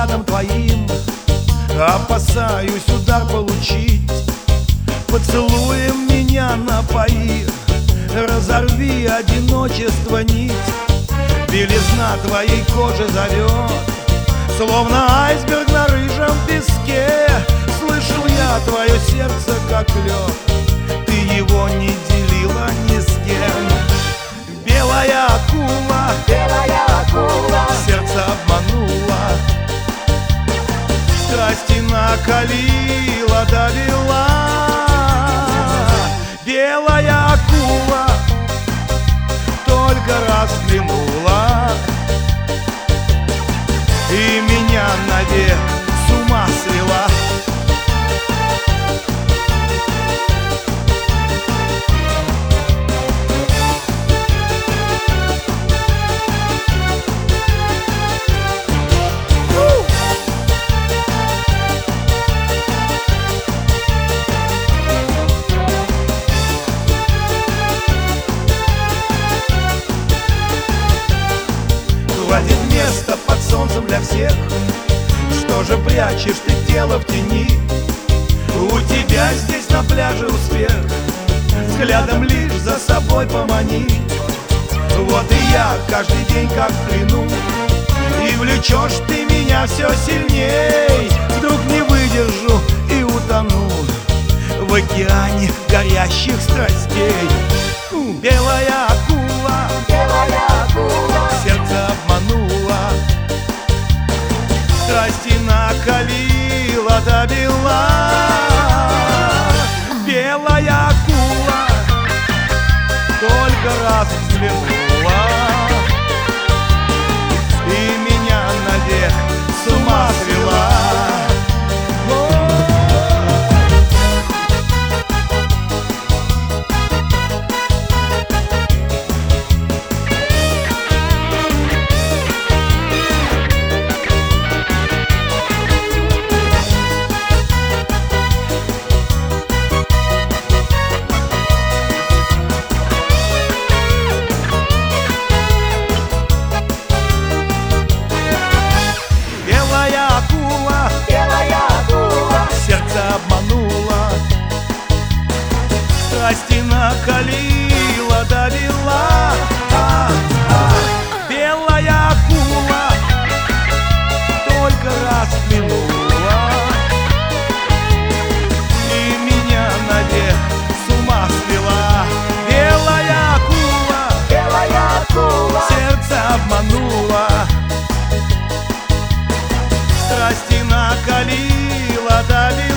взглядом твоим опасаюсь удар получить. Поцелуем меня напои, разорви одиночество нить. Белизна твоей кожи зовет, словно айсберг на рыжем песке. Слышу я твое сердце как лед, ты его не делила ни с кем. Белая акула, сердце обманула, страсти накалила, довела. Белая акула только раз взглянула и меня навек с ума свела. Хватит места под солнцем для всех, что же прячешь ты тело в тени? У тебя здесь на пляже успех, взглядом лишь за собой помани. Вот и я каждый день как в плену, и влечешь ты меня все сильней. Вдруг не выдержу и утону в океане горящих страстей. Белая акула, сердце обманула, страсти накалила, довела. Белая акула только раз взглянула и меня навек с ума свела. Обманула, страсти накалила, довела. Белая акула только раз взглянула и меня навек с ума свела. Белая акула, сердце обманула, страсти накалила, довела.